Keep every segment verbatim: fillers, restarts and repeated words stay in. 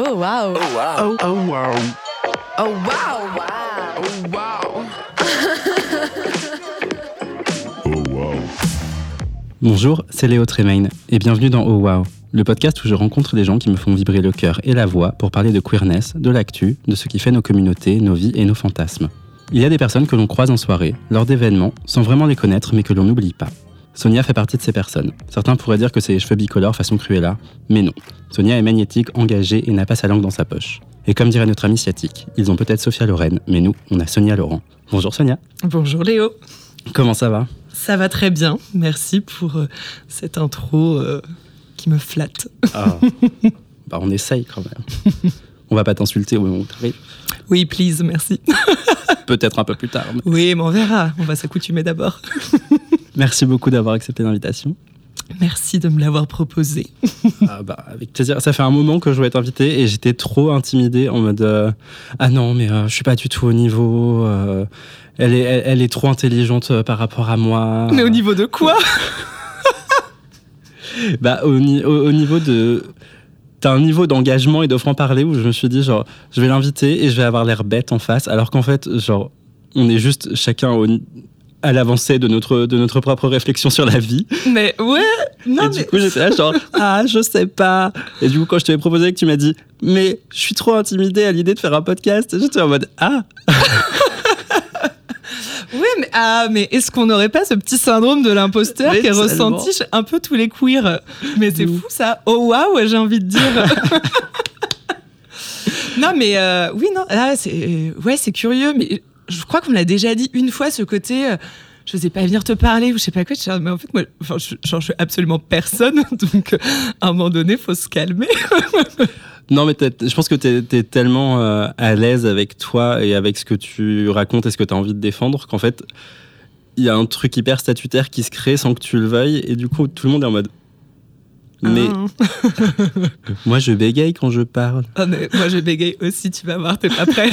Oh wow. Oh wow. Oh, oh wow. Oh wow. Oh wow. Oh wow. Bonjour, c'est Léo Tremaine et bienvenue dans Oh wow, le podcast où je rencontre des gens qui me font vibrer le cœur et la voix pour parler de queerness, de l'actu, de ce qui fait nos communautés, nos vies et nos fantasmes. Il y a des personnes que l'on croise en soirée, lors d'événements, sans vraiment les connaître mais que l'on n'oublie pas. Sonia fait partie de ces personnes. Certains pourraient dire que c'est les cheveux bicolores façon Cruella, mais non. Sonia est magnétique, engagée et n'a pas sa langue dans sa poche. Et comme dirait notre ami sciatique, ils ont peut-être Sophia Loren, mais nous, on a Sonia Laurent. Bonjour Sonia. Bonjour Léo. Comment ça va ? Ça va très bien, merci pour euh, cette intro euh, qui me flatte. Ah. Bah on essaye quand même. On va pas t'insulter au moment où t'arrives. Oui, please, merci. Peut-être un peu plus tard. Mais... Oui, mais on verra, on va s'accoutumer d'abord. Merci beaucoup d'avoir accepté l'invitation. Merci de me l'avoir proposé. Ah bah, avec plaisir. Ça fait un moment que je voulais t'inviter et j'étais trop intimidée en mode euh, ah non mais euh, je suis pas du tout au niveau. Euh, elle est elle, elle est trop intelligente euh, par rapport à moi. Mais au niveau de quoi ? Bah au, au, au niveau de t'as un niveau d'engagement et de franc-parler où je me suis dit genre je vais l'inviter et je vais avoir l'air bête en face alors qu'en fait genre on est juste chacun au à l'avancée de notre, de notre propre réflexion sur la vie. Mais ouais, non et mais... du coup, j'étais là genre, ah, je sais pas. Et du coup, quand je t'avais proposé que tu m'as dit, mais je suis trop intimidée à l'idée de faire un podcast, j'étais en mode, ah. Oui, mais, ah, mais est-ce qu'on n'aurait pas ce petit syndrome de l'imposteur mais qui est tellement. ressenti chez un peu tous les queers ? Mais c'est fou ça. Oh waouh, j'ai envie de dire. Non, mais euh, oui, non, là, c'est, ouais, c'est curieux, mais... Je crois qu'on l'a déjà dit une fois, ce côté, euh, je n'osais pas venir te parler ou je sais pas quoi. Je dis, mais en fait, moi, enfin, je, genre, je suis absolument personne, donc euh, à un moment donné, il faut se calmer. Non, mais je pense que tu es tellement euh, à l'aise avec toi et avec ce que tu racontes et ce que tu as envie de défendre qu'en fait, il y a un truc hyper statutaire qui se crée sans que tu le veuilles et du coup, tout le monde est en mode... Mais Ah. moi, je bégaye quand je parle. Oh, mais moi, je bégaye aussi, tu vas voir, t'es pas prêt.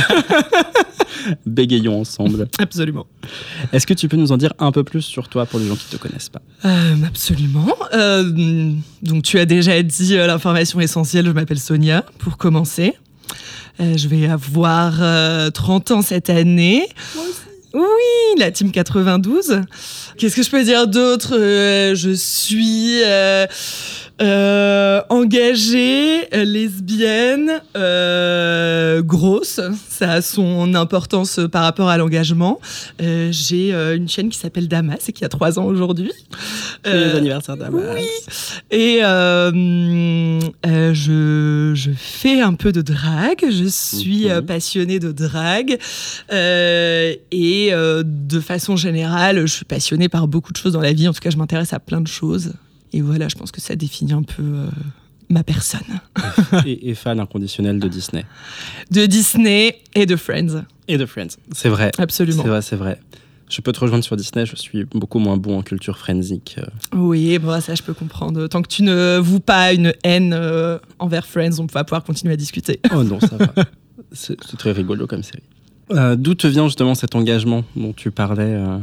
Bégayons ensemble. Absolument. Est-ce que tu peux nous en dire un peu plus sur toi pour les gens qui ne te connaissent pas ? Euh, absolument. Euh, donc, tu as déjà dit euh, l'information essentielle, je m'appelle Sonia, pour commencer. Euh, je vais avoir euh, trente ans cette année. Moi aussi. Oui, la team quatre-vingt-douze. Qu'est-ce que je peux dire d'autre ? euh, Je suis euh, euh, engagée, euh, lesbienne, euh, grosse. Ça a son importance par rapport à l'engagement. Euh, j'ai euh, une chaîne qui s'appelle Damas et qui a trois ans aujourd'hui. Joyeux euh, anniversaire Damas. Oui. Et euh, euh, je, je fais un peu de drague. Je suis mm-hmm. euh, passionnée de drague. Euh, et euh, de façon générale, je suis passionnée par beaucoup de choses dans la vie. En tout cas, je m'intéresse à plein de choses. Et voilà, je pense que ça définit un peu euh, ma personne. Et, et fan inconditionnel de Disney. De Disney et de Friends. Et de Friends, c'est vrai. Absolument. C'est vrai, c'est vrai. Je peux te rejoindre sur Disney, je suis beaucoup moins bon en culture friendsique. Oui, bon, ça je peux comprendre. Tant que tu ne voues pas une haine euh, envers Friends, on va pouvoir continuer à discuter. Oh non, ça va. C'est, c'est très rigolo comme série. Euh, d'où te vient justement cet engagement dont tu parlais euh...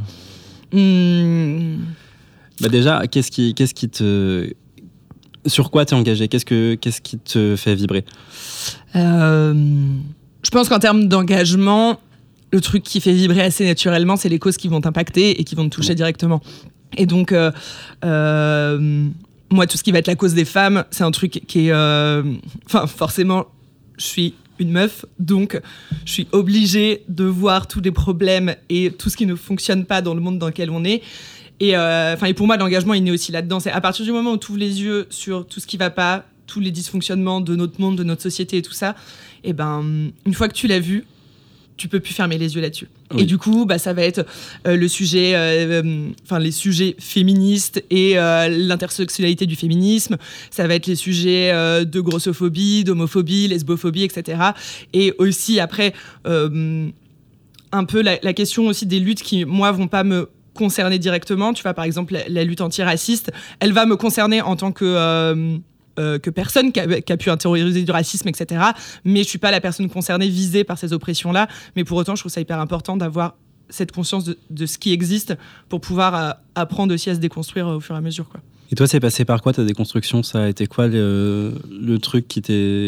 mmh. Bah déjà, qu'est-ce qui, qu'est-ce qui te... Sur quoi t'es engagé ? Qu'est-ce, que, qu'est-ce qui te fait vibrer ? euh, Je pense qu'en termes d'engagement, le truc qui fait vibrer assez naturellement, c'est les causes qui vont t'impacter et qui vont te toucher directement. Et donc, euh, euh, moi, tout ce qui va être la cause des femmes, c'est un truc qui est... Enfin, euh, forcément, je suis une meuf, donc je suis obligée de voir tous les problèmes et tout ce qui ne fonctionne pas dans le monde dans lequel on est. Et, euh, et pour moi, l'engagement, il est aussi là-dedans. C'est à partir du moment où tu ouvres les yeux sur tout ce qui ne va pas, tous les dysfonctionnements de notre monde, de notre société et tout ça, et ben, une fois que tu l'as vu, tu peux plus fermer les yeux là-dessus. Oui. Et du coup, bah, ça va être euh, le sujet, enfin euh, les sujets féministes et euh, l'intersectionnalité du féminisme. Ça va être les sujets euh, de grossophobie, d'homophobie, lesbophobie, et cetera. Et aussi après, euh, un peu la, la question aussi des luttes qui, moi, vont pas me concerner directement. Tu vois, par exemple, la, la lutte antiraciste, elle va me concerner en tant que euh, Euh, que personne qui a, qui a pu intérioriser du racisme, et cetera. Mais je suis pas la personne concernée, visée par ces oppressions-là. Mais pour autant, je trouve ça hyper important d'avoir cette conscience de, de ce qui existe pour pouvoir euh, apprendre aussi à se déconstruire euh, au fur et à mesure, quoi. Et toi, c'est passé par quoi ta déconstruction ? Ça a été quoi le, le truc qui, t'est,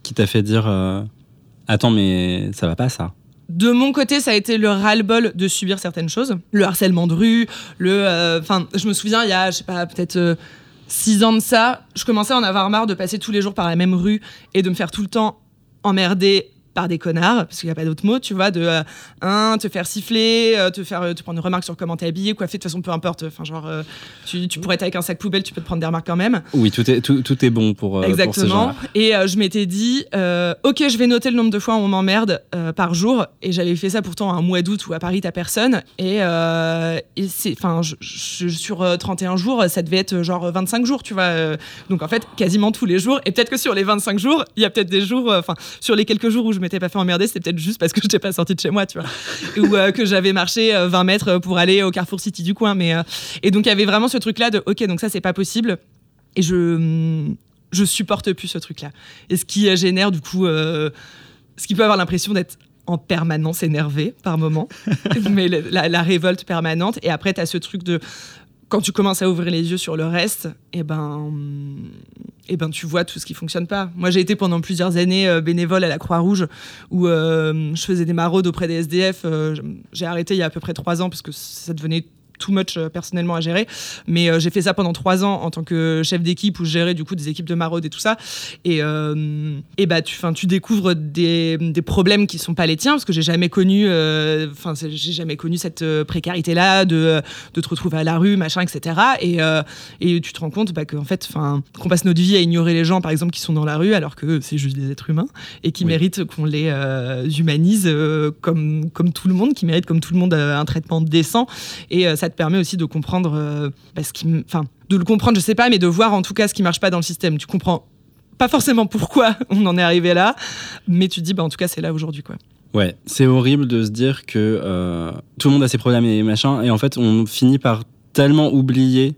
qui t'a fait dire euh, attends, mais ça va pas ça? De mon côté, ça a été le ras-le-bol de subir certaines choses. Le harcèlement de rue, le... Enfin, euh, je me souviens, il y a, je sais pas, peut-être euh, six ans de ça, je commençais à en avoir marre de passer tous les jours par la même rue et de me faire tout le temps emmerder par des connards, parce qu'il n'y a pas d'autre mot, tu vois, de euh, un, te faire siffler, euh, te faire euh, te prendre une remarque sur comment t'es habillé, coiffé, de toute façon, peu importe. Enfin, genre, euh, tu, tu pourrais être avec un sac poubelle, tu peux te prendre des remarques quand même. Oui, tout est, tout, tout est bon pour, euh, Exactement. pour ces gens-là. Et euh, je m'étais dit, euh, ok, je vais noter le nombre de fois où on m'emmerde euh, par jour. Et j'avais fait ça pourtant un mois d'août où à Paris, t'as personne. Et, euh, et c'est, enfin, je, je, sur euh, trente et un jours, ça devait être genre vingt-cinq jours, tu vois. Euh, donc en fait, quasiment tous les jours. Et peut-être que sur les vingt-cinq jours, il y a peut-être des jours, enfin, euh, sur les quelques jours où je m'étais pas fait emmerder, c'était peut-être juste parce que je n'étais pas sortie de chez moi, tu vois, ou euh, que j'avais marché euh, vingt mètres pour aller au Carrefour City du coin, mais euh, et donc il y avait vraiment ce truc là de ok, donc ça c'est pas possible, et je je supporte plus ce truc là, et ce qui génère du coup euh, ce qui peut avoir l'impression d'être en permanence énervé par moment, mais la, la révolte permanente, et après t'as ce truc de quand tu commences à ouvrir les yeux sur le reste, et eh ben, et eh ben tu vois tout ce qui fonctionne pas. Moi, j'ai été pendant plusieurs années euh, bénévole à la Croix-Rouge, où euh, je faisais des maraudes auprès des S D F. Euh, j'ai arrêté il y a à peu près trois ans parce que ça devenait too much euh, personnellement à gérer, mais euh, j'ai fait ça pendant trois ans en tant que chef d'équipe où je gérais du coup des équipes de maraude et tout ça, et, euh, et bah tu, tu découvres des, des problèmes qui sont pas les tiens, parce que j'ai jamais connu enfin euh, j'ai jamais connu cette euh, précarité là de, de te retrouver à la rue machin etc, et, euh, et tu te rends compte bah, qu'en fait qu'on passe notre vie à ignorer les gens par exemple qui sont dans la rue alors que c'est juste des êtres humains et qui oui. méritent qu'on les euh, humanise euh, comme, comme tout le monde, qui méritent comme tout le monde euh, un traitement décent, et euh, ça te permet aussi de comprendre euh, bah, ce qui, enfin, de le comprendre, je sais pas, mais de voir en tout cas ce qui marche pas dans le système. Tu comprends pas forcément pourquoi on en est arrivé là, mais tu te dis, bah, en tout cas, c'est là aujourd'hui, quoi. Ouais, c'est horrible de se dire que euh, tout le monde a ses problèmes et machin, et en fait, on finit par tellement oublier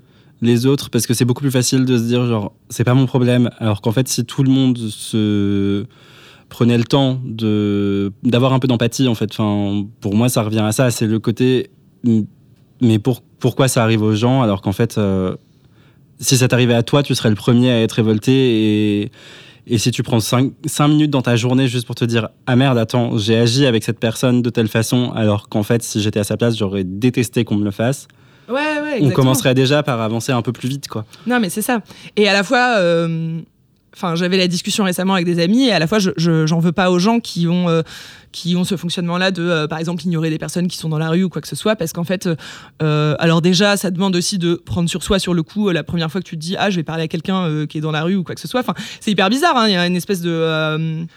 les autres, parce que c'est beaucoup plus facile de se dire, genre, c'est pas mon problème, alors qu'en fait, si tout le monde se prenait le temps de, d'avoir un peu d'empathie, en fait, enfin, pour moi, ça revient à ça, c'est le côté... Mais pour, pourquoi ça arrive aux gens alors qu'en fait, euh, si ça t'arrivait à toi, tu serais le premier à être révolté, et, et si tu prends cinq minutes dans ta journée juste pour te dire « Ah merde, attends, j'ai agi avec cette personne de telle façon alors qu'en fait, si j'étais à sa place, j'aurais détesté qu'on me le fasse », ouais, ouais, exactement. On commencerait déjà par avancer un peu plus vite, quoi. Non, mais c'est ça. Et à la fois... Euh... Enfin, j'avais la discussion récemment avec des amis, et à la fois, je, je, j'en veux pas aux gens qui ont, euh, qui ont ce fonctionnement-là de, euh, par exemple, ignorer des personnes qui sont dans la rue ou quoi que ce soit, parce qu'en fait, euh, alors déjà, ça demande aussi de prendre sur soi sur le coup, euh, la première fois que tu te dis « Ah, je vais parler à quelqu'un euh, qui est dans la rue » ou quoi que ce soit. Enfin, c'est hyper bizarre, hein, il y a une espèce de... Euh,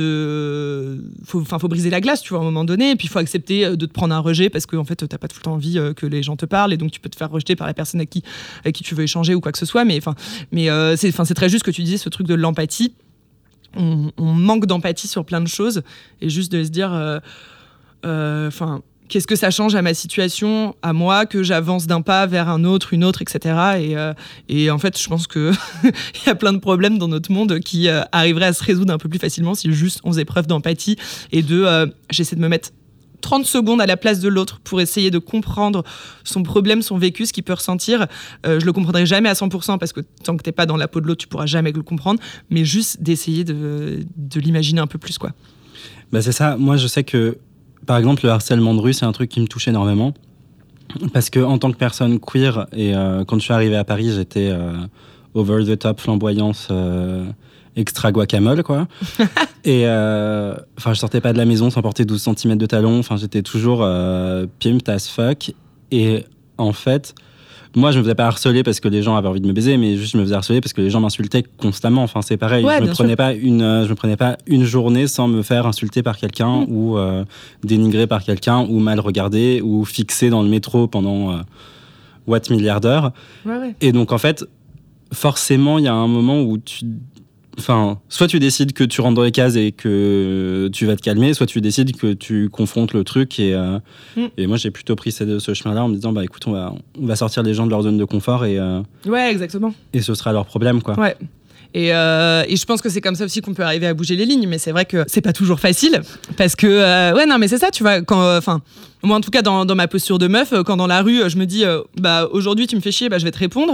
de faut enfin faut briser la glace, tu vois, à un moment donné, et puis il faut accepter de te prendre un rejet parce que en fait t'as pas tout le temps envie que les gens te parlent, et donc tu peux te faire rejeter par la personne avec qui avec qui tu veux échanger ou quoi que ce soit, mais enfin mais euh, c'est enfin c'est très juste que tu disais ce truc de l'empathie. On, on manque d'empathie sur plein de choses, et juste de se dire enfin euh, euh, qu'est-ce que ça change à ma situation, à moi, que j'avance d'un pas vers un autre, une autre, et cetera. Et, euh, et en fait, je pense qu'il y a plein de problèmes dans notre monde qui euh, arriveraient à se résoudre un peu plus facilement si juste on faisait preuve d'empathie et de... Euh, j'essaie de me mettre trente secondes à la place de l'autre pour essayer de comprendre son problème, son vécu, ce qu'il peut ressentir. Euh, je le comprendrai jamais à cent pour cent parce que tant que t'es pas dans la peau de l'autre, tu pourras jamais le comprendre, mais juste d'essayer de, de l'imaginer un peu plus, quoi. Bah c'est ça. Moi, je sais que par exemple, le harcèlement de rue, c'est un truc qui me touche énormément. Parce qu'en tant que personne queer, et euh, quand je suis arrivé à Paris, j'étais euh, over the top, flamboyance, euh, extra guacamole, quoi. Et euh, je sortais pas de la maison sans porter douze centimètres de talons. Enfin, j'étais toujours euh, pimped as fuck. Et en fait, moi, je me faisais pas harceler parce que les gens avaient envie de me baiser, mais juste je me faisais harceler parce que les gens m'insultaient constamment. Enfin, c'est pareil. Ouais, je me prenais sûr. pas une, euh, je me prenais pas une journée sans me faire insulter par quelqu'un mmh. ou euh, dénigrer par quelqu'un ou mal regarder ou fixer dans le métro pendant euh, what milliards d'heures. Ouais, ouais. Et donc, en fait, forcément, il y a un moment où tu Enfin, soit tu décides que tu rentres dans les cases et que tu vas te calmer, soit tu décides que tu confrontes le truc. Et, euh, mm. et moi, j'ai plutôt pris ce, ce chemin-là en me disant, bah écoute, on va, on va sortir les gens de leur zone de confort et, euh, ouais, exactement. Et ce sera leur problème, quoi. Ouais. Et, euh, et je pense que c'est comme ça aussi qu'on peut arriver à bouger les lignes, mais c'est vrai que c'est pas toujours facile parce que euh, ouais non mais c'est ça, tu vois, quand enfin euh, moi en tout cas dans, dans ma posture de meuf, quand dans la rue je me dis euh, bah aujourd'hui tu me fais chier, bah je vais te répondre.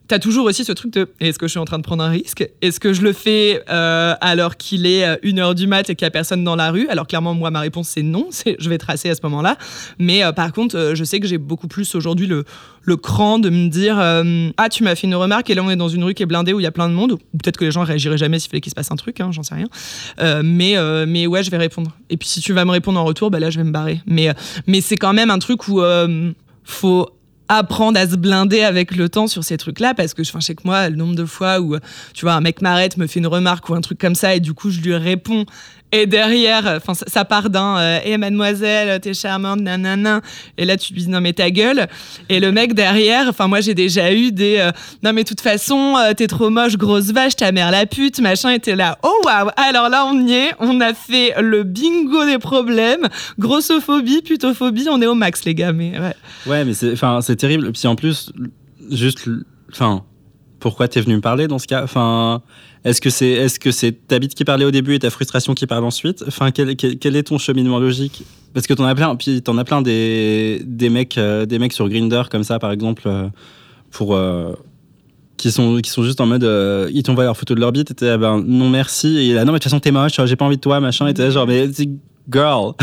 t'as toujours aussi ce truc de est-ce que je suis en train de prendre un risque ? Est-ce que je le fais euh, alors qu'il est une heure du mat et qu'il n'y a personne dans la rue ? Alors clairement, moi, ma réponse, c'est non. C'est, je vais tracer à ce moment-là. Mais euh, par contre, euh, je sais que j'ai beaucoup plus aujourd'hui le, le cran de me dire euh, ah, tu m'as fait une remarque et là, on est dans une rue qui est blindée où il y a plein de monde. Ou peut-être que les gens réagiraient jamais s'il fallait qu'il se passe un truc, hein, j'en sais rien. Euh, mais, euh, mais ouais, je vais répondre. Et puis si tu vas me répondre en retour, bah là, je vais me barrer. Mais, euh, mais c'est quand même un truc où euh, faut apprendre à se blinder avec le temps sur ces trucs-là, parce que je sais que moi, le nombre de fois où tu vois un mec m'arrête, me fait une remarque ou un truc comme ça, et du coup je lui réponds, et derrière, enfin ça, ça part d'un euh, hey, mademoiselle, t'es charmante, nanana, et là tu lui dis non mais ta gueule, et le mec derrière, enfin moi j'ai déjà eu des euh, non mais de toute façon euh, t'es trop moche, grosse vache, ta mère la pute, machin, et t'es là, oh waouh, alors là on y est, on a fait le bingo des problèmes, grossophobie, putophobie, on est au max les gars, mais ouais. Ouais, mais c'est, enfin, c'est terrible. Puis en plus, juste, enfin, pourquoi t'es venu me parler dans ce cas ? Enfin, est-ce que c'est, est-ce que c'est ta bite qui parlait au début et ta frustration qui parle ensuite ? Enfin, quel, quel, quel est ton cheminement logique ? Parce que t'en as plein. Puis t'en as plein des, des mecs, euh, des mecs sur Grindr comme ça, par exemple, euh, pour euh, qui sont, qui sont juste en mode, euh, ils t'envoient leur photo de leur bite, et t'es là, ben non merci. Et là, non mais de toute façon t'es moche, j'ai pas envie de toi, machin. Et t'es là, genre mais girl.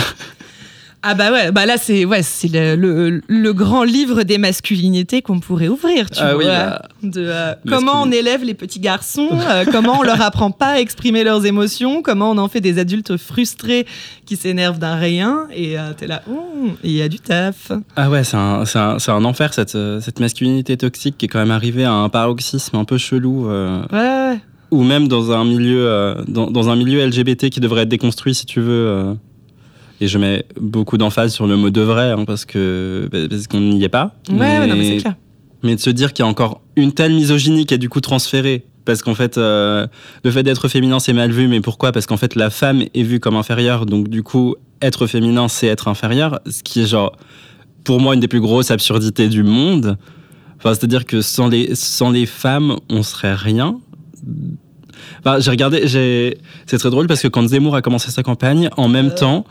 Ah bah ouais, bah là c'est ouais, c'est le, le, le grand livre des masculinités qu'on pourrait ouvrir, tu ah vois, oui, bah, de euh, comment on élève les petits garçons, euh, comment on leur apprend pas à exprimer leurs émotions, comment on en fait des adultes frustrés qui s'énervent d'un rien, et euh, t'es là, il y a du taf. Ah ouais, c'est un, c'est un, c'est un enfer cette, cette masculinité toxique qui est quand même arrivée à un paroxysme un peu chelou. Euh... Ouais, ouais. Ou même dans un milieu, euh, dans, dans un milieu L G B T qui devrait être déconstruit si tu veux. Euh... Et je mets beaucoup d'emphase sur le mot devrait, hein, parce que parce qu'on n'y est pas. Ouais, mais, ouais, non, mais c'est clair. Mais de se dire qu'il y a encore une telle misogynie qui est du coup transférée, parce qu'en fait, euh, le fait d'être féminin, c'est mal vu. Mais pourquoi ? Parce qu'en fait, la femme est vue comme inférieure. Donc du coup, être féminin, c'est être inférieur. Ce qui est genre, pour moi, une des plus grosses absurdités du monde. Enfin, c'est-à-dire que sans les, sans les femmes, on serait rien. Enfin, j'ai regardé, j'ai... c'est très drôle parce que quand Zemmour a commencé sa campagne, en même euh... temps,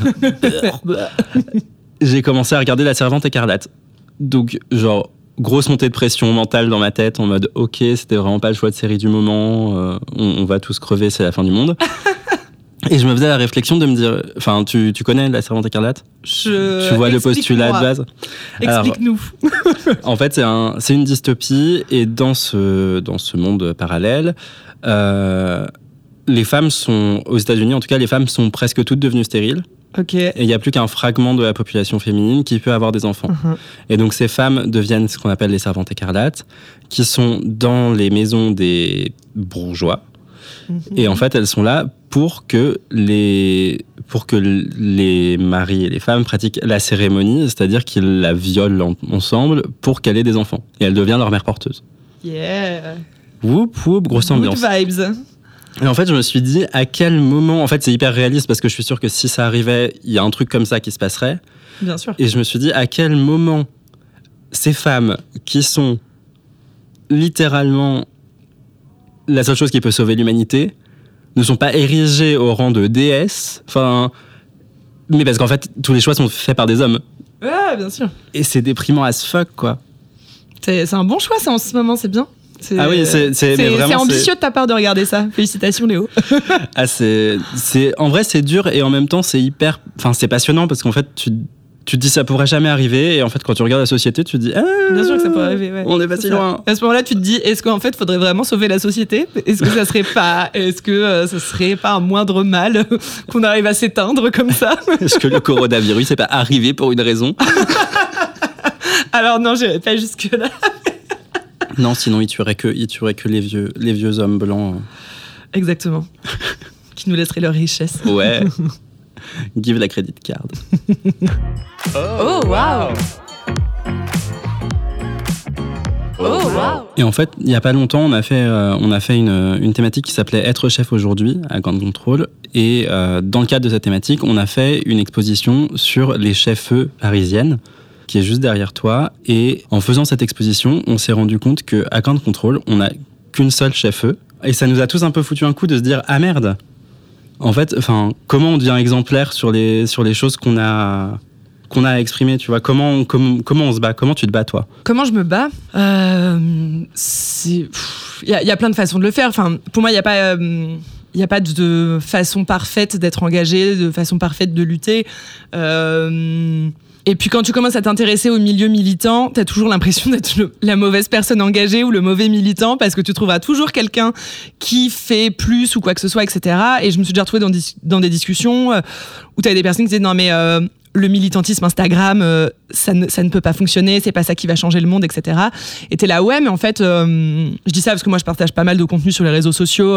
j'ai commencé à regarder La Servante écarlate. Donc, genre, grosse montée de pression mentale dans ma tête, en mode, ok, c'était vraiment pas le choix de série du moment, euh, on, on va tous crever, c'est la fin du monde. Et je me faisais la réflexion de me dire, enfin, tu, tu connais La Servante écarlate ? Je... Tu vois le postulat de base ? Explique-nous. Alors, en fait, c'est, un, c'est une dystopie, et dans ce, dans ce monde parallèle, euh, les femmes sont, aux États-Unis en tout cas, les femmes sont presque toutes devenues stériles. Ok. Et il n'y a plus qu'un fragment de la population féminine qui peut avoir des enfants. Uh-huh. Et donc ces femmes deviennent ce qu'on appelle les servantes écarlates, qui sont dans les maisons des bourgeois. Uh-huh. Et en fait, elles sont là pour que les, pour que les maris et les femmes pratiquent la cérémonie, c'est-à-dire qu'ils la violent en, ensemble pour qu'elle ait des enfants. Et elle devient leur mère porteuse. Yeah. Whoop, whoop, grosse ambiance. Good vibes. Et en fait, je me suis dit, à quel moment... En fait, c'est hyper réaliste parce que je suis sûr que si ça arrivait, il y a un truc comme ça qui se passerait. Bien sûr. Et je me suis dit, à quel moment ces femmes qui sont littéralement la seule chose qui peut sauver l'humanité ne sont pas érigées au rang de déesses. Enfin... Mais parce qu'en fait, tous les choix sont faits par des hommes. Ouais, bien sûr. Et c'est déprimant as fuck, quoi. C'est, c'est un bon choix, ça, en ce moment, c'est bien. C'est, ah oui, c'est, c'est, c'est, mais vraiment, c'est ambitieux c'est... de ta part de regarder ça. Félicitations, Léo. ah, c'est, c'est, en vrai, c'est dur et en même temps, c'est hyper. Enfin, c'est passionnant parce qu'en fait, tu, tu te dis ça pourrait jamais arriver et en fait, quand tu regardes la société, tu te dis. Ah, bien sûr que ça pourrait arriver. Ouais. On est pas si loin. À ce moment-là, tu te dis est-ce qu'en fait, faudrait vraiment sauver la société ? Est-ce que ça serait pas, est-ce que euh, ça serait pas un moindre mal qu'on arrive à s'éteindre comme ça ? Est-ce que le coronavirus n'est pas arrivé pour une raison ? Alors non, j'irai pas jusque là. Non, sinon il tuerait que, il tuerait que les vieux, les vieux hommes blancs. Exactement. Qui nous laisseraient leur richesse. Ouais. Give la credit card. Oh, wow. Oh, wow. Et en fait, il y a pas longtemps, on a fait, euh, on a fait une, une thématique qui s'appelait Être chef aujourd'hui à Grand Contrôle. Et euh, dans le cadre de cette thématique, on a fait une exposition sur les chefs-feux parisiennes, qui est juste derrière toi. Et en faisant cette exposition, on s'est rendu compte qu'à Grand Contrôle, on n'a qu'une seule chef-feu. Et ça nous a tous un peu foutu un coup de se dire « Ah merde !» En fait, enfin, comment on devient exemplaire sur les, sur les choses qu'on a, qu'on a à exprimer, tu vois. Comment, comment, comment on se bat? Comment tu te bats, toi? Comment je me bats? euh, Il y, y a plein de façons de le faire. Enfin, pour moi, il n'y a pas... Euh, Il n'y a pas de façon parfaite d'être engagé, de façon parfaite de lutter. Euh, et puis quand tu commences à t'intéresser au milieu militant, tu as toujours l'impression d'être le, la mauvaise personne engagée ou le mauvais militant parce que tu trouveras toujours quelqu'un qui fait plus ou quoi que ce soit, et cetera. Et je me suis déjà retrouvée dans, dis- dans des discussions où tu as des personnes qui disaient « Non mais... Euh, le militantisme Instagram, euh, ça, ne, ça ne peut pas fonctionner, c'est pas ça qui va changer le monde, et cetera. Et t'es là, ouais, mais en fait, euh, je dis ça parce que moi, je partage pas mal de contenu sur les réseaux sociaux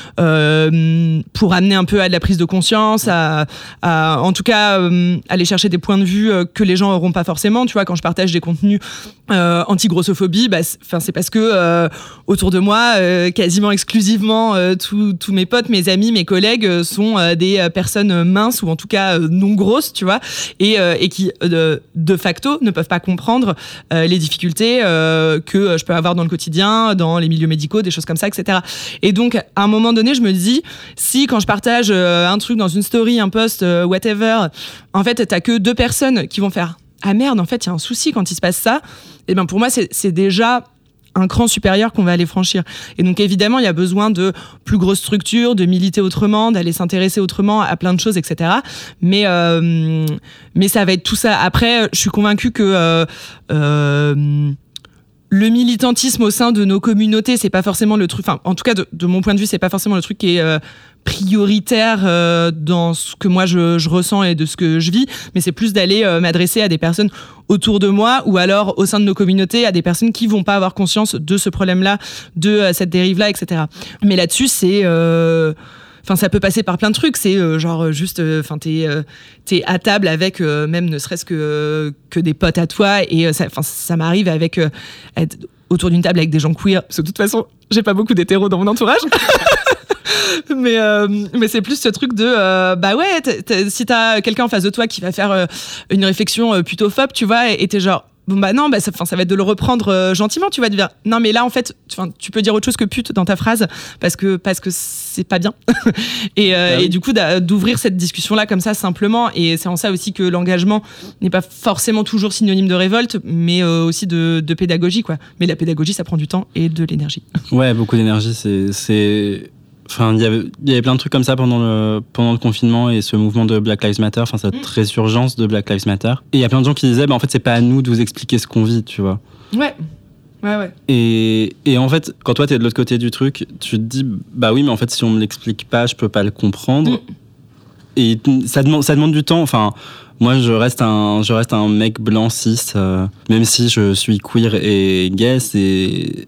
euh, pour amener un peu à de la prise de conscience, à, à en tout cas, euh, aller chercher des points de vue euh, que les gens auront pas forcément. Tu vois, quand je partage des contenus euh, anti-grossophobie, bah, c'est, c'est parce que euh, autour de moi, euh, quasiment exclusivement, euh, tous mes potes, mes amis, mes collègues euh, sont euh, des personnes minces ou en tout cas euh, non grosses, tu vois. Et, euh, et qui, de, de facto, ne peuvent pas comprendre euh, les difficultés euh, que je peux avoir dans le quotidien, dans les milieux médicaux, des choses comme ça, et cetera. Et donc, à un moment donné, je me dis, si quand je partage euh, un truc dans une story, un post, euh, whatever, en fait, t'as que deux personnes qui vont faire « Ah merde, en fait, il y a un souci quand il se passe ça », et bien pour moi, c'est, c'est déjà... un cran supérieur qu'on va aller franchir. Et donc évidemment, il y a besoin de plus grosses structures, de militer autrement, d'aller s'intéresser autrement à plein de choses, et cetera. Mais, euh, mais ça va être tout ça. Après, je suis convaincue que euh, euh, le militantisme au sein de nos communautés, c'est pas forcément le truc... Enfin, en tout cas, de, de mon point de vue, c'est pas forcément le truc qui est... Euh, prioritaire euh, dans ce que moi je, je ressens et de ce que je vis, mais c'est plus d'aller euh, m'adresser à des personnes autour de moi ou alors au sein de nos communautés à des personnes qui vont pas avoir conscience de ce problème-là, de euh, cette dérive-là, et cetera. Mais là-dessus, c'est... Euh... Enfin, ça peut passer par plein de trucs. C'est euh, genre juste, enfin, euh, t'es, euh, t'es à table avec euh, même ne serait-ce que euh, que des potes à toi, et euh, ça, enfin, ça m'arrive avec euh, être autour d'une table avec des gens queer. Parce que de toute façon, j'ai pas beaucoup d'hétéros dans mon entourage. mais euh, mais c'est plus ce truc de euh, bah ouais, t'es, t'es, si t'as quelqu'un en face de toi qui va faire euh, une réflexion euh, putophobe, tu vois, et, et t'es genre bon bah non, bah ça, ça va être de le reprendre euh, gentiment, tu vas te dire non mais là en fait tu peux dire autre chose que pute dans ta phrase parce que parce que c'est pas bien. et, euh, ah oui. Et du coup d'ouvrir cette discussion là comme ça simplement, et c'est en ça aussi que l'engagement n'est pas forcément toujours synonyme de révolte, mais euh, aussi de, de pédagogie quoi. Mais la pédagogie ça prend du temps et de l'énergie. Ouais, beaucoup d'énergie, c'est c'est Enfin, il y avait, il y avait plein de trucs comme ça pendant le, pendant le confinement et ce mouvement de Black Lives Matter, enfin cette mmh. résurgence de Black Lives Matter. Et il y a plein de gens qui disaient, bah, en fait, c'est pas à nous de vous expliquer ce qu'on vit, tu vois. Ouais, ouais, ouais. Et, et en fait, quand toi, t'es de l'autre côté du truc, tu te dis, bah oui, mais en fait, si on me l'explique pas, je peux pas le comprendre. Mmh. Et ça demande, ça demande du temps, enfin... Moi, je reste un, je reste un mec blanc cis, euh, même si je suis queer et gay, c'est...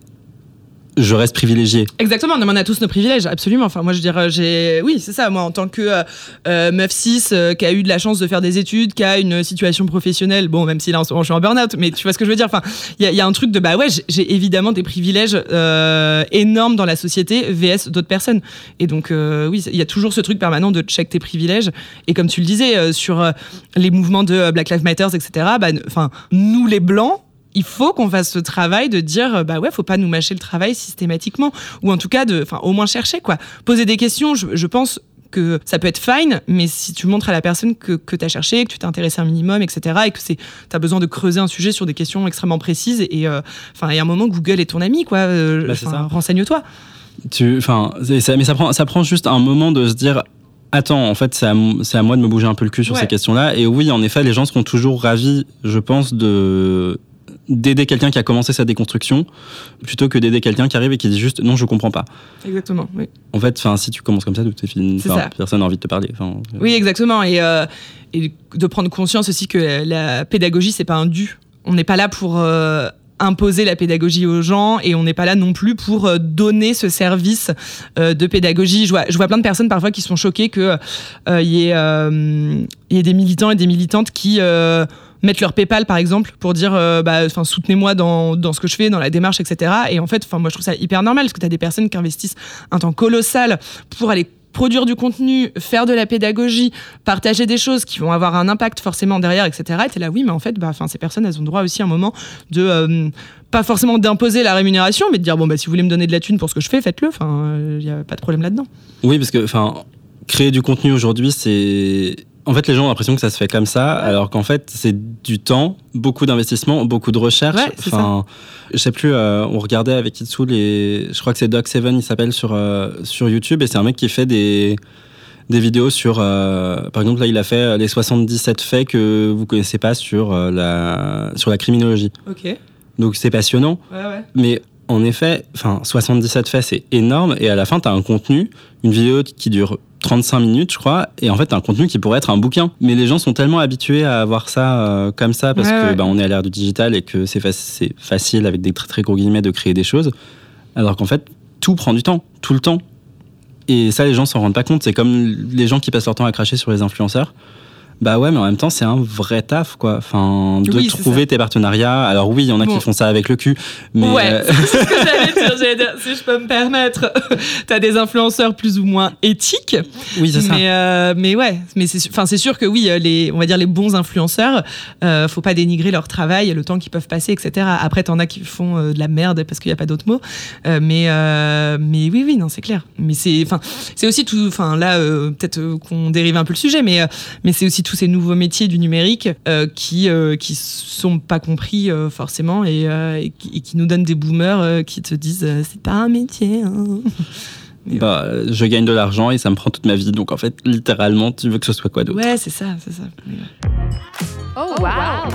je reste privilégiée. Exactement, on a tous nos privilèges, absolument. Enfin, moi, je veux dire, j'ai... oui, c'est ça. Moi, en tant que euh, meuf cis euh, qui a eu de la chance de faire des études, qui a une situation professionnelle, bon, même si là, en ce moment, je suis en burn-out, mais tu vois ce que je veux dire. Enfin, il y, y a un truc de, bah ouais, j'ai, j'ai évidemment des privilèges euh, énormes dans la société versus d'autres personnes. Et donc, euh, oui, il y a toujours ce truc permanent de check tes privilèges. Et comme tu le disais, euh, sur euh, les mouvements de Black Lives Matter, et cetera, bah, enfin, nous, les Blancs, il faut qu'on fasse ce travail de dire bah ouais, faut pas nous mâcher le travail systématiquement, ou en tout cas de enfin au moins chercher quoi, poser des questions. Je, je pense que ça peut être fine, mais si tu montres à la personne que que tu as cherché, que tu t'es intéressé un minimum, et cetera, et que c'est t'as besoin de creuser un sujet sur des questions extrêmement précises, et enfin euh, il y a un moment Google est ton ami quoi, euh, bah, renseigne-toi. Tu enfin ça, mais ça prend ça prend juste un moment de se dire attends, en fait, c'est à, c'est à moi de me bouger un peu le cul sur ouais. ces questions-là. Et oui, en effet, les gens seront toujours ravis, je pense, de d'aider quelqu'un qui a commencé sa déconstruction plutôt que d'aider quelqu'un qui arrive et qui dit juste non, je comprends pas. Exactement, oui. En fait, si tu commences comme ça, tout est fini. Personne n'a envie de te parler. Oui, exactement. Et, euh, et de prendre conscience aussi que la, la pédagogie, c'est pas un dû. On n'est pas là pour euh, imposer la pédagogie aux gens, et on n'est pas là non plus pour euh, donner ce service euh, de pédagogie. Je vois, je vois plein de personnes parfois qui sont choquées qu'il euh, y, euh, y ait des militants et des militantes qui euh, mettre leur PayPal par exemple pour dire euh, bah, soutenez-moi dans, dans ce que je fais, dans la démarche, et cetera. Et en fait, moi je trouve ça hyper normal parce que tu as des personnes qui investissent un temps colossal pour aller produire du contenu, faire de la pédagogie, partager des choses qui vont avoir un impact forcément derrière, et cetera. Et t'es là, oui, mais en fait, bah, ces personnes, elles ont droit aussi à un moment de... Euh, pas forcément d'imposer la rémunération, mais de dire, bon, bah, si vous voulez me donner de la thune pour ce que je fais, faites-le. Enfin, il euh, n'y a pas de problème là-dedans. Oui, parce que, enfin, créer du contenu aujourd'hui, c'est... En fait, les gens ont l'impression que ça se fait comme ça, alors qu'en fait, c'est du temps, beaucoup d'investissement, beaucoup de recherche. Ouais, c'est enfin, je sais plus, euh, on regardait avec Itsu les. Je crois que c'est Doc Seven, il s'appelle sur, euh, sur YouTube, et c'est un mec qui fait des, des vidéos sur. Euh, par exemple, là, il a fait les soixante-dix-sept faits que vous connaissez pas sur, euh, la, sur la criminologie. Ok. Donc, c'est passionnant. Ouais, ouais. Mais en effet, soixante-dix-sept faits, c'est énorme, et à la fin, tu as un contenu, une vidéo qui dure trente-cinq minutes, je crois, et en fait, t'as un contenu qui pourrait être un bouquin. Mais les gens sont tellement habitués à avoir ça euh, comme ça, parce ouais, que ouais. bah, on est à l'ère du digital et que c'est, fa- c'est facile, avec des très très gros guillemets, de créer des choses. Alors qu'en fait, tout prend du temps, tout le temps. Et ça, les gens s'en rendent pas compte. C'est comme les gens qui passent leur temps à cracher sur les influenceurs. Bah ouais, mais en même temps, c'est un vrai taf, quoi. Enfin, de oui, trouver tes partenariats. Alors oui, il y en a bon. qui font ça avec le cul, mais... Ouais, euh... c'est ce que j'allais dire, j'allais dire, si je peux me permettre. T'as des influenceurs plus ou moins éthiques. Oui, c'est ça. Mais, euh, mais ouais, mais c'est, enfin, c'est sûr que oui, les, on va dire les bons influenceurs, euh, faut pas dénigrer leur travail, le temps qu'ils peuvent passer, et cetera. Après, t'en as qui font euh, de la merde parce qu'il n'y a pas d'autre mot. Euh, mais, euh, mais oui, oui, non, c'est clair. Mais c'est, enfin, c'est aussi tout, enfin, là, euh, peut-être euh, qu'on dérive un peu le sujet, mais, euh, mais c'est aussi tous ces nouveaux métiers du numérique euh, qui, euh, qui sont pas compris euh, forcément et, euh, et, qui, et qui nous donnent des boomers euh, qui te disent euh, c'est pas un métier. Hein. Mais bah, ouais. Je gagne de l'argent et ça me prend toute ma vie. Donc en fait, littéralement, tu veux que ce soit quoi d'autre ? Ouais, c'est ça, c'est ça. Mais ouais. Oh, wow.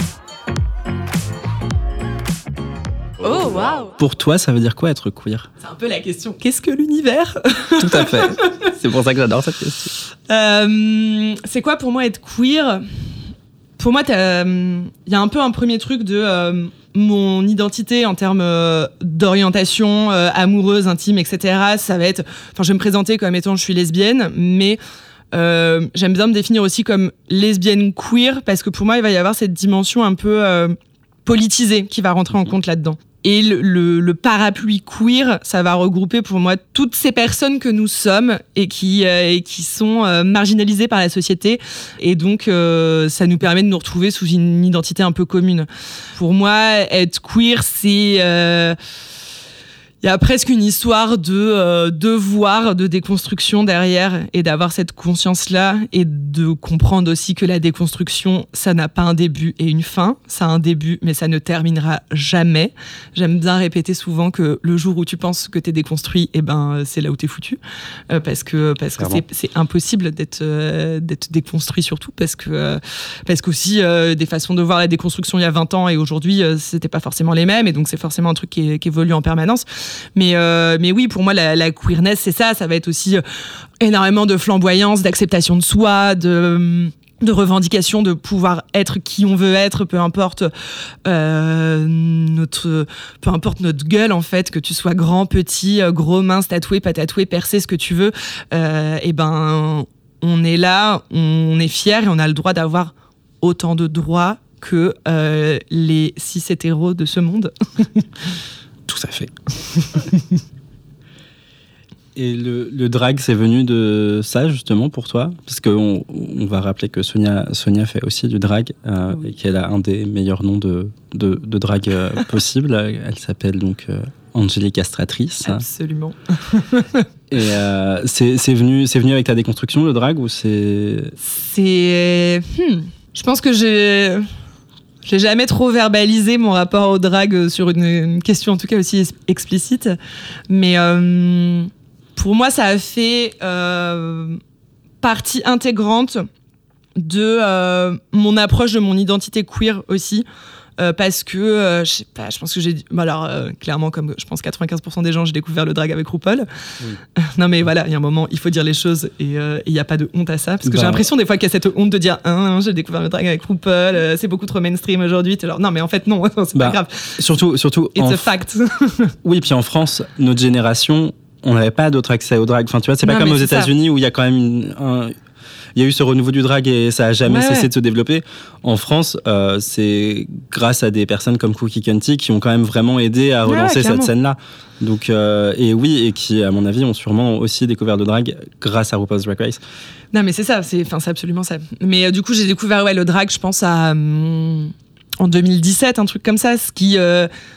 Oh, wow. Pour toi, ça veut dire quoi être queer ? C'est un peu la question. Qu'est-ce que l'univers ? Tout à fait. C'est pour ça que j'adore cette question. Euh, c'est quoi pour moi être queer ? Pour moi, il euh, y a un peu un premier truc de euh, mon identité en termes euh, d'orientation euh, amoureuse, intime, et cetera. Ça va être, enfin, je vais me présenter comme étant je suis lesbienne, mais euh, j'aime bien me définir aussi comme lesbienne queer parce que pour moi, il va y avoir cette dimension un peu euh, politisée qui va rentrer en compte là-dedans. Et le, le, le parapluie queer, ça va regrouper pour moi toutes ces personnes que nous sommes et qui, euh, et qui sont euh, marginalisées par la société. Et donc, euh, ça nous permet de nous retrouver sous une identité un peu commune. Pour moi, être queer, c'est... Euh, il y a presque une histoire de euh, devoir de déconstruction derrière et d'avoir cette conscience-là et de comprendre aussi que la déconstruction, ça n'a pas un début et une fin. Ça a un début, mais ça ne terminera jamais. J'aime bien répéter souvent que le jour où tu penses que t'es déconstruit, eh ben, c'est là où t'es foutu. Euh, parce que, parce que c'est, c'est impossible d'être, euh, d'être déconstruit surtout parce que, euh, parce qu'aussi, euh, des façons de voir la déconstruction il y a vingt ans et aujourd'hui, euh, c'était pas forcément les mêmes et donc c'est forcément un truc qui, qui évolue en permanence. Mais, euh, mais oui, pour moi, la, la queerness, c'est ça. Ça va être aussi euh, énormément de flamboyance, d'acceptation de soi, de, de revendication de pouvoir être qui on veut être, peu importe, euh, notre, peu importe notre gueule, en fait, que tu sois grand, petit, gros, mince, tatoué, pas tatoué, percé, ce que tu veux. Euh, et ben, on est là, on est fiers et on a le droit d'avoir autant de droits que euh, les cis hétéros de ce monde. Tout à fait. Et le, le drag, c'est venu de ça, justement, pour toi ? Parce qu'on on va rappeler que Sonia, Sonia fait aussi du drag euh, oui. et qu'elle a un des meilleurs noms de, de, de drag euh, possible. Elle s'appelle donc euh, Angélique Castratrice. Absolument. Et euh, c'est, c'est, venu, c'est venu avec ta déconstruction, le drag, ou c'est... C'est... Hmm. Je pense que j'ai... J'ai jamais trop verbalisé mon rapport au drag sur une, une question en tout cas aussi explicite. Mais euh, pour moi, ça a fait euh, partie intégrante de euh, mon approche de mon identité queer aussi. Euh, parce que, euh, je sais pas, je pense que j'ai... Bah alors, euh, clairement, comme je pense quatre-vingt-quinze pour cent des gens, j'ai découvert le drag avec RuPaul. Oui. Non mais voilà, il y a un moment, il faut dire les choses et il euh, n'y a pas de honte à ça. Parce que bah, j'ai l'impression des fois qu'il y a cette honte de dire hein, « j'ai découvert le drag avec RuPaul, euh, c'est beaucoup trop mainstream aujourd'hui ». T'es genre « Non mais en fait non, c'est bah, pas grave ». Surtout, surtout It's en a fact. Oui, puis en France, notre génération, on n'avait pas d'autre accès au drag. Enfin, tu vois, c'est pas non, comme aux États-Unis ça. Où il y a quand même une... Un, il y a eu ce renouveau du drag et ça a jamais ouais, cessé ouais. de se développer. En France, euh, c'est grâce à des personnes comme Cookie Cunty qui ont quand même vraiment aidé à relancer ouais, cette scène-là. Donc, euh, et oui, et qui, à mon avis, ont sûrement aussi découvert le drag grâce à RuPaul's Drag Race. Non, mais c'est ça, c'est, c'est absolument ça. Mais euh, du coup, j'ai découvert ouais, le drag, je pense, à, hum, en deux mille dix-sept, un truc comme ça, ce qui... Euh,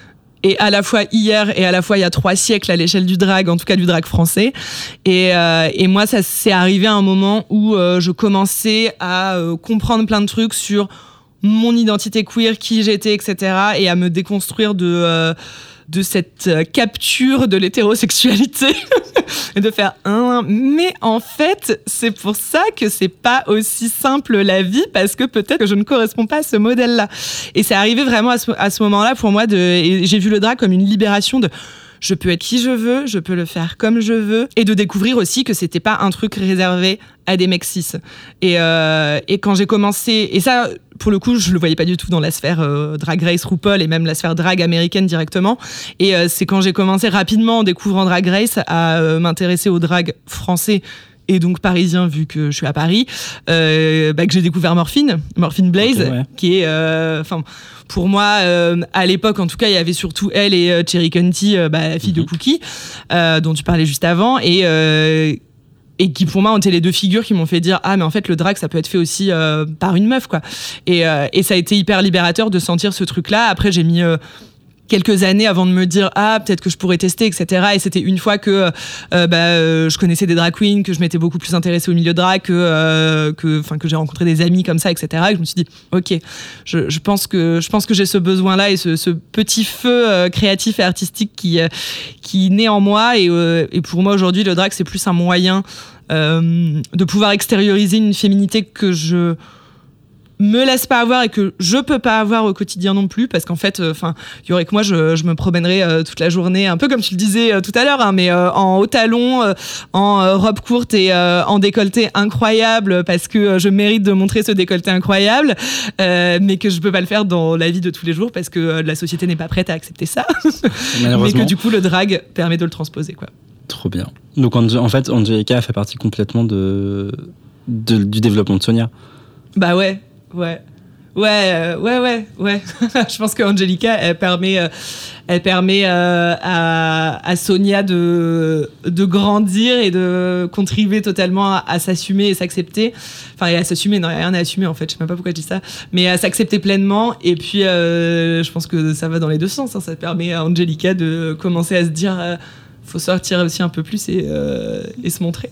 et à la fois hier et à la fois il y a trois siècles à l'échelle du drag, en tout cas du drag français. Et, euh, et moi, ça s'est arrivé à un moment où euh, je commençais à euh, comprendre plein de trucs sur mon identité queer, qui j'étais, et cetera, et à me déconstruire de... Euh, de cette capture de l'hétérosexualité et de faire un mais en fait c'est pour ça que c'est pas aussi simple la vie, parce que peut-être que je ne corresponds pas à ce modèle là. Et c'est arrivé vraiment à ce, à ce moment là pour moi de, et j'ai vu le drag comme une libération de je peux être qui je veux, je peux le faire comme je veux, et de découvrir aussi que c'était pas un truc réservé à des mecs cis. Et, euh, et quand j'ai commencé, et ça, pour le coup, je le voyais pas du tout dans la sphère euh, Drag Race, RuPaul, et même la sphère drag américaine directement. Et euh, c'est quand j'ai commencé rapidement, en découvrant Drag Race, à euh, m'intéresser au drag français, et donc parisien vu que je suis à Paris, euh, bah, que j'ai découvert Morphine, Morphine Blaze, okay, ouais. qui est, enfin, euh, pour moi, euh, à l'époque en tout cas, il y avait surtout elle et euh, Cherry Cunty, euh, bah, la fille mm-hmm. de Cookie, euh, dont tu parlais juste avant, et euh, et qui pour moi ont été les deux figures qui m'ont fait dire ah mais en fait le drag ça peut être fait aussi euh, par une meuf quoi. Et euh, et ça a été hyper libérateur de sentir ce truc là. Après j'ai mis euh, quelques années avant de me dire ah peut-être que je pourrais tester, etc. Et c'était une fois que euh, bah, euh, je connaissais des drag queens, que je m'étais beaucoup plus intéressée au milieu drag, que euh, que enfin que j'ai rencontré des amis comme ça, etc. Et je me suis dit ok, je, je pense que je pense que j'ai ce besoin là et ce, ce petit feu euh, créatif et artistique qui euh, qui naît en moi. Et, euh, et pour moi aujourd'hui le drag c'est plus un moyen euh, de pouvoir extérioriser une féminité que je me laisse pas avoir et que je peux pas avoir au quotidien non plus, parce qu'en fait enfin euh, il y aurait que moi je, je me promènerais euh, toute la journée un peu comme tu le disais euh, tout à l'heure hein, mais euh, en haut talon euh, en euh, robe courte et euh, en décolleté incroyable parce que euh, je mérite de montrer ce décolleté incroyable, euh, mais que je peux pas le faire dans la vie de tous les jours parce que euh, la société n'est pas prête à accepter ça mais que du coup le drag permet de le transposer quoi. Trop bien. Donc en fait Angelica fait partie complètement de, de du développement de Sonia. Bah ouais Ouais, ouais, euh, ouais, ouais, ouais. Je pense qu'Angelica, elle permet, euh, elle permet euh, à, à Sonia de, de grandir et de contribuer totalement à, à s'assumer et s'accepter. Enfin, et à s'assumer, non, il n'y a rien à assumer en fait, je ne sais même pas pourquoi je dis ça, mais à s'accepter pleinement. Et puis, euh, je pense que ça va dans les deux sens. Hein. Ça permet à Angelica de commencer à se dire euh, faut sortir aussi un peu plus et, euh, et se montrer.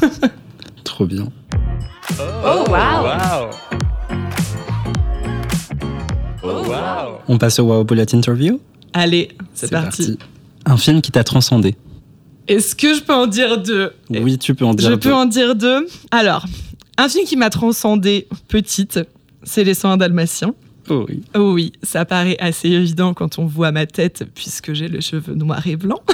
Trop bien. Oh, wow! wow. Oh, wow. On passe au Wow Bullet Interview ? Allez, c'est, c'est parti. parti. Un film qui t'a transcendé. Est-ce que je peux en dire deux ? Oui, tu peux en dire je deux. Je peux en dire deux. Alors, un film qui m'a transcendée petite, c'est Les cent un Dalmatiens. Oh oui. Oh oui, ça paraît assez évident quand on voit ma tête, puisque j'ai les cheveux noirs et blancs,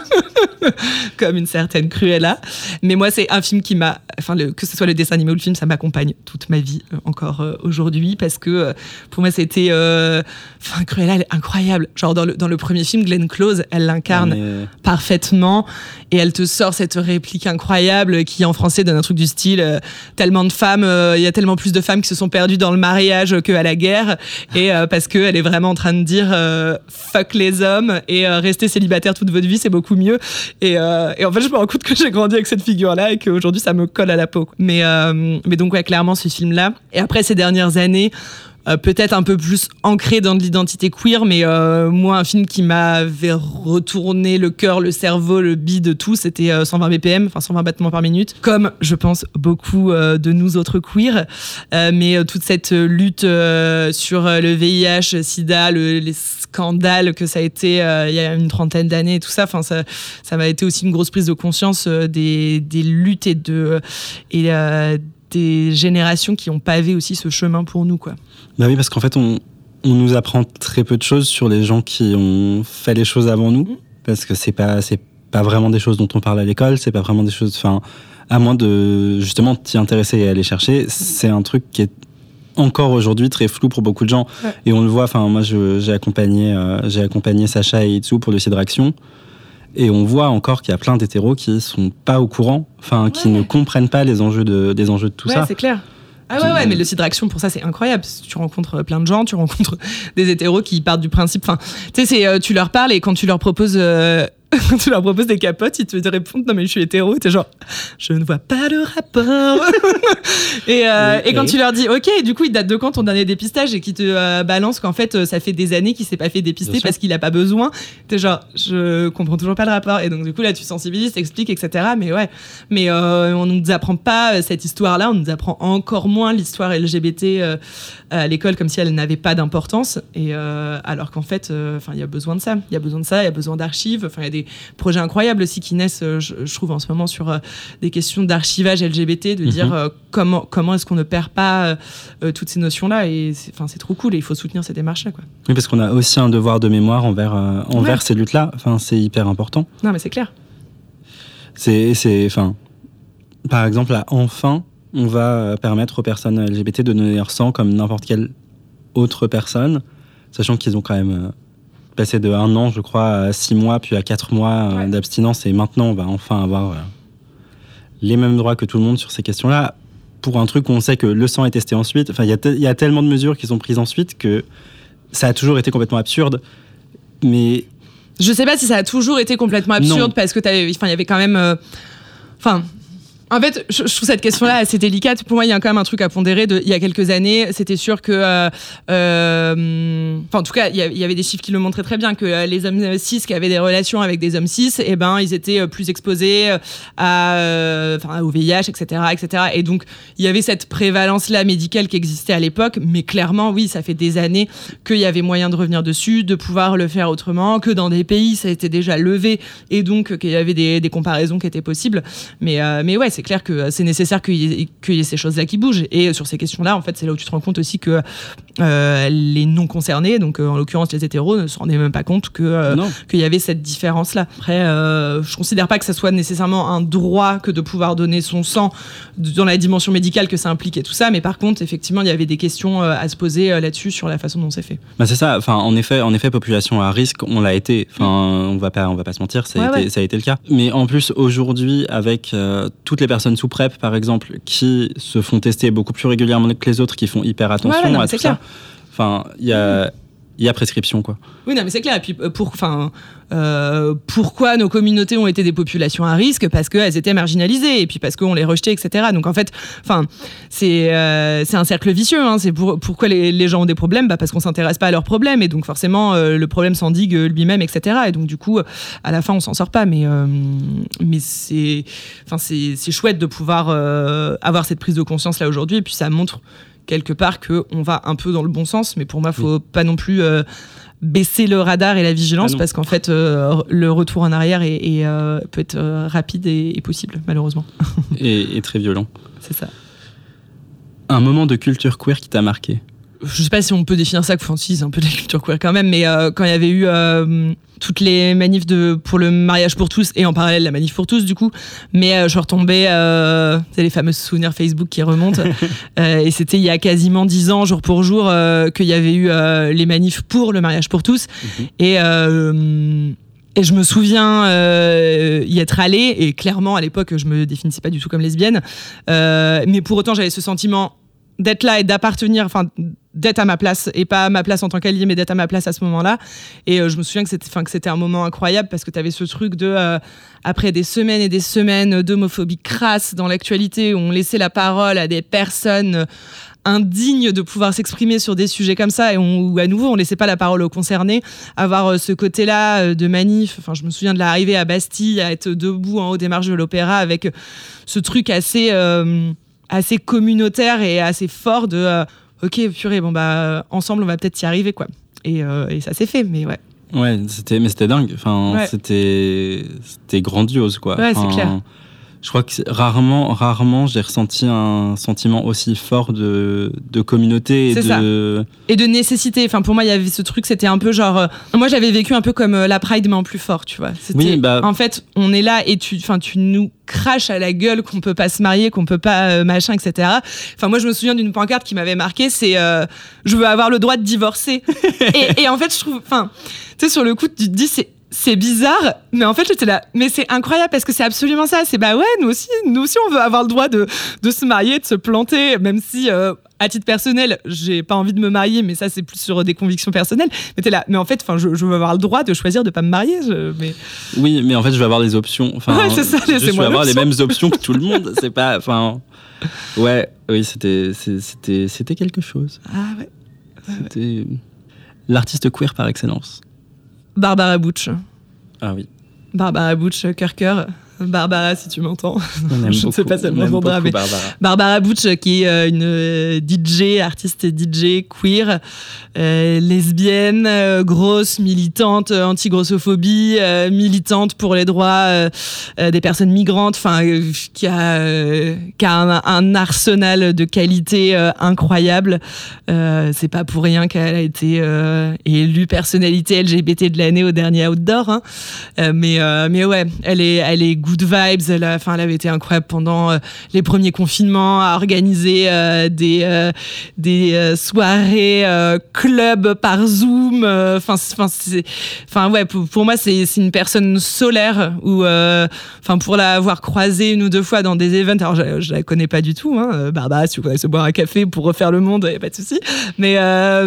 comme une certaine Cruella. Mais moi, c'est un film qui m'a... Enfin, le, que ce soit le dessin animé ou le film, ça m'accompagne toute ma vie, euh, encore euh, aujourd'hui, parce que euh, pour moi, c'était... Euh, enfin, Cruella, elle est incroyable. Genre, dans le, dans le premier film, Glenn Close, elle l'incarne mais... parfaitement, et elle te sort cette réplique incroyable qui, en français, donne un truc du style euh, tellement de femmes, il euh, y a tellement plus de femmes qui se sont perdues dans le mariage qu'à la guerre. Et euh, parce qu'elle est vraiment en train de dire euh, fuck les hommes et euh, rester célibataire toute votre vie, c'est beaucoup mieux. Et, euh, et en fait, je me rends compte que j'ai grandi avec cette figure-là et qu'aujourd'hui, ça me colle à la peau. Mais, euh, mais donc, ouais, clairement, ce film-là. Et après, ces dernières années, Euh, peut-être un peu plus ancré dans de l'identité queer, mais euh, moi, un film qui m'avait retourné le cœur, le cerveau, le bide, tout, c'était euh, cent vingt B P M, enfin cent vingt battements par minute, comme je pense beaucoup euh, de nous autres queers. Euh, mais euh, toute cette lutte euh, sur le V I H, SIDA, le, les scandales que ça a été euh, il y a une trentaine d'années et tout ça, enfin ça, ça m'a été aussi une grosse prise de conscience euh, des, des luttes et de et euh, des générations qui ont pavé aussi ce chemin pour nous, quoi. Bah oui, parce qu'en fait, on, on nous apprend très peu de choses sur les gens qui ont fait les choses avant nous, mmh. parce que c'est pas, c'est pas vraiment des choses dont on parle à l'école, c'est pas vraiment des choses, enfin, à moins de justement t'y intéresser et aller chercher, mmh. c'est un truc qui est encore aujourd'hui très flou pour beaucoup de gens. Ouais. Et on le voit, enfin, moi, je, j'ai accompagné, euh, j'ai accompagné Sacha et Itsu pour le Cidre Action. Et on voit encore qu'il y a plein d'hétéros qui sont pas au courant, enfin, ouais. qui ne comprennent pas les enjeux de, des enjeux de tout ouais, ça. Ouais, c'est clair. Ah ouais, ouais, mais le Cidre Action, pour ça, c'est incroyable. Tu rencontres plein de gens, tu rencontres des hétéros qui partent du principe... Enfin, tu sais, c'est, euh, tu leur parles et quand tu leur proposes... Euh, quand tu leur proposes des capotes, ils te répondent non mais je suis hétéro, t'es genre je ne vois pas le rapport. et, euh, oui, et quand oui. tu leur dis ok, du coup il date de quand ton dernier dépistage et qu'ils te euh, balancent qu'en fait ça fait des années qu'il s'est pas fait dépister parce qu'il a pas besoin, t'es genre je comprends toujours pas le rapport. Et donc du coup là tu sensibilises, t'expliques, et cetera. Mais ouais, mais euh, on nous apprend pas cette histoire-là, on nous apprend encore moins l'histoire L G B T euh, à l'école comme si elle n'avait pas d'importance. Et euh, alors qu'en fait, enfin euh, il y a besoin de ça, il y a besoin de ça, il y a besoin d'archives. Enfin il y a des projets incroyables aussi qui naissent, euh, je, je trouve en ce moment sur euh, des questions d'archivage L G B T, de mm-hmm. dire euh, comment comment est-ce qu'on ne perd pas euh, toutes ces notions-là. Et enfin c'est, c'est trop cool et il faut soutenir ces démarches-là, quoi. Oui, parce qu'on a aussi un devoir de mémoire envers euh, envers ouais. ces luttes-là. Enfin c'est hyper important. Non mais c'est clair. C'est c'est enfin par exemple là enfin on va permettre aux personnes L G B T de donner leur sang comme n'importe quelle autre personne, sachant qu'ils ont quand même euh, passé de un an, je crois, à six mois, puis à quatre mois euh, ouais. d'abstinence, et maintenant on va enfin avoir euh, les mêmes droits que tout le monde sur ces questions-là, pour un truc où on sait que le sang est testé ensuite. Enfin, il y a te- y a tellement de mesures qui sont prises ensuite que ça a toujours été complètement absurde, mais... Je sais pas si ça a toujours été complètement absurde, non. parce que il y avait quand même... Enfin... Euh, En fait, je, je trouve cette question-là assez délicate. Pour moi, il y a quand même un truc à pondérer. De, il y a quelques années, c'était sûr que... Euh, euh, enfin, en tout cas, il y, y avait des chiffres qui le montraient très bien, que euh, les hommes cis qui avaient des relations avec des hommes cis, eh ben, ils étaient plus exposés à, euh, au V I H, et cetera, et cetera. Et donc, il y avait cette prévalence-là médicale qui existait à l'époque. Mais clairement, oui, ça fait des années qu'il y avait moyen de revenir dessus, de pouvoir le faire autrement, que dans des pays, ça a été déjà levé. Et donc, qu'il y avait des, des comparaisons qui étaient possibles. Mais, euh, mais ouais, c'est C'est clair que c'est nécessaire qu'il y ait, qu'il y ait ces choses-là qui bougent. Et sur ces questions-là, en fait, c'est là où tu te rends compte aussi que euh, les non-concernés, donc euh, en l'occurrence les hétéros, ne se rendaient même pas compte que, euh, qu'il y avait cette différence-là. Après, euh, je considère pas que ça soit nécessairement un droit que de pouvoir donner son sang dans la dimension médicale que ça implique et tout ça, mais par contre, effectivement, il y avait des questions euh, à se poser euh, là-dessus sur la façon dont c'est fait. Bah c'est ça. Enfin, en effet, en effet, population à risque, on l'a été. Enfin, mmh. on va pas, on va pas se mentir, ça a, ouais, été, ouais. ça a été le cas. Mais en plus, aujourd'hui, avec euh, toutes les personnes sous PrEP, par exemple, qui se font tester beaucoup plus régulièrement que les autres, qui font hyper attention ouais, non, à tout clair. ça. Enfin, il y a, il y a prescription, quoi. Oui, non, mais c'est clair. Et puis, pour, enfin, euh, pourquoi nos communautés ont été des populations à risque ? Parce qu'elles étaient marginalisées, et puis parce qu'on les rejetait, et cetera. Donc, en fait, enfin, c'est, euh, c'est un cercle vicieux. Hein. C'est pour, pourquoi les, les gens ont des problèmes ? Bah, parce qu'on s'intéresse pas à leurs problèmes, et donc forcément, euh, le problème s'endigue lui-même, et cetera. Et donc, du coup, à la fin, on s'en sort pas. Mais, euh, mais c'est, enfin, c'est, c'est chouette de pouvoir euh, avoir cette prise de conscience là aujourd'hui, et puis ça montre quelque part qu'on va un peu dans le bon sens, mais pour moi, il ne faut oui. pas non plus euh, baisser le radar et la vigilance, ah parce qu'en fait, euh, le retour en arrière est, est, euh, peut être euh, rapide et, et possible, malheureusement. et, et très violent. C'est ça. Un moment de culture queer qui t'a marqué ? Je ne sais pas si on peut définir ça, enfin si, c'est un peu de la culture queer quand même, mais euh, quand il y avait eu euh, toutes les manifs de, pour le mariage pour tous, et en parallèle la manif pour tous du coup, mais euh, je suis retombée, euh, c'est les fameux souvenirs Facebook qui remontent, euh, et c'était il y a quasiment dix ans, jour pour jour, euh, qu'il y avait eu euh, les manifs pour le mariage pour tous, mm-hmm. et... Euh, Et je me souviens euh, y être allée, et clairement à l'époque je me définissais pas du tout comme lesbienne, euh, mais pour autant j'avais ce sentiment d'être là et d'appartenir, enfin d'être à ma place, et pas à ma place en tant qu'allié, mais d'être à ma place à ce moment-là. Et euh, je me souviens que c'était, enfin, que c'était un moment incroyable, parce que tu avais ce truc de, euh, après des semaines et des semaines d'homophobie crasse dans l'actualité, où on laissait la parole à des personnes indignes de pouvoir s'exprimer sur des sujets comme ça, et on, où à nouveau on laissait pas la parole aux concernés, avoir euh, ce côté-là euh, de manif. Enfin, je me souviens de l'arrivée à Bastille, à être debout en haut des marches de l'Opéra, avec ce truc assez... Euh, assez communautaire et assez fort de euh, ok purée bon bah ensemble on va peut-être y arriver quoi, et, euh, et ça s'est fait, mais ouais ouais c'était mais c'était dingue, enfin ouais. c'était c'était grandiose quoi, ouais enfin, c'est clair. Je crois que rarement, rarement j'ai ressenti un sentiment aussi fort de, de communauté et c'est de... ça. Et de nécessité. Enfin, pour moi, il y avait ce truc, c'était un peu genre... Euh, moi, j'avais vécu un peu comme euh, la Pride, mais en plus fort, tu vois. C'était, oui, bah... En fait, on est là et tu, tu nous craches à la gueule qu'on peut pas se marier, qu'on peut pas euh, machin, et cetera. Enfin, moi, je me souviens d'une pancarte qui m'avait marqué, c'est euh, « Je veux avoir le droit de divorcer ». et, et en fait, je trouve... Enfin, tu sais, sur le coup, tu te dis, c'est... c'est bizarre, mais en fait j'étais là, mais c'est incroyable parce que c'est absolument ça. C'est bah ouais, nous aussi, nous aussi on veut avoir le droit de, de se marier, de se planter, même si euh, à titre personnel, j'ai pas envie de me marier, mais ça c'est plus sur des convictions personnelles. Mais t'es là, mais en fait, enfin, je, je veux avoir le droit de choisir de pas me marier. Je, mais... Oui, mais en fait, je veux avoir les options. Enfin, ouais, c'est ça, je, c'est je moi veux avoir l'option. les mêmes options que tout le monde. C'est pas, enfin, ouais, oui, c'était, c'était, c'était quelque chose. Ah ouais. C'était ouais. L'artiste queer par excellence. Barbara Butch. Ah oui. Barbara Butch, cœur cœur. Barbara, si tu m'entends. On aime Je ne sais beaucoup, pas si elle on aime m'entendra, beaucoup mais Barbara. Barbara Butch, qui est euh, une euh, D J, artiste D J queer, euh, lesbienne, euh, grosse, militante euh, anti-grossophobie, euh, militante pour les droits euh, euh, des personnes migrantes, enfin, euh, qui a, euh, qui a un, un arsenal de qualité euh, incroyable. Euh, c'est pas pour rien qu'elle a été euh, élue personnalité L G B T de l'année au dernier Outdoor, hein. euh, mais euh, mais ouais, elle est elle est good vibes. Elle, a, enfin, elle avait été incroyable pendant euh, les premiers confinements à organiser euh, des euh, des euh, soirées euh, club par Zoom. Enfin, enfin, enfin ouais, pour, pour moi c'est c'est une personne solaire. Ou enfin, pour l'avoir croisée une ou deux fois dans des events. Alors je, je la connais pas du tout, hein. Barbara, si vous voulez se boire un café pour refaire le monde, y a pas de souci. Mais euh,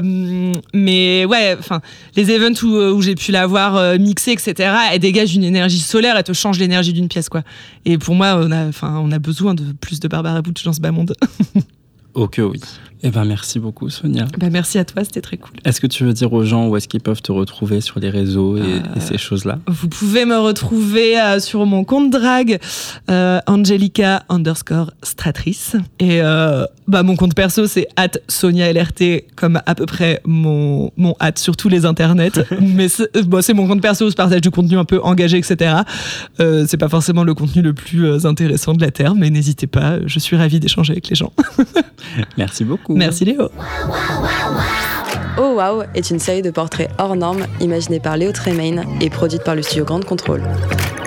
mais ouais, enfin, les events où, où j'ai pu la voir euh, mixer, et cetera. Elle dégage une énergie solaire. Elle te change l'énergie d'une pièce, quoi. Et pour moi, on a, enfin, on a besoin de plus de Barbara Butch dans ce bas monde. Oh que oui. Eh ben merci beaucoup Sonia. Ben, merci à toi, c'était très cool. Est-ce que tu veux dire aux gens où est-ce qu'ils peuvent te retrouver sur les réseaux et, euh, et ces choses-là? Vous pouvez me retrouver euh, sur mon compte drag euh, Angelica underscore Stratrice. Et euh, bah, mon compte perso c'est at Sonia L R T, comme à peu près mon, mon at sur tous les internets. Mais c'est, bon, c'est mon compte perso où je partage du contenu un peu engagé, et cetera. Euh, c'est pas forcément le contenu le plus euh, intéressant de la Terre, mais n'hésitez pas, je suis ravie d'échanger avec les gens. Merci beaucoup. Merci Léo. Oh Wow est une série de portraits hors normes imaginée par Léo Tremaine et produite par le studio Grande Contrôle.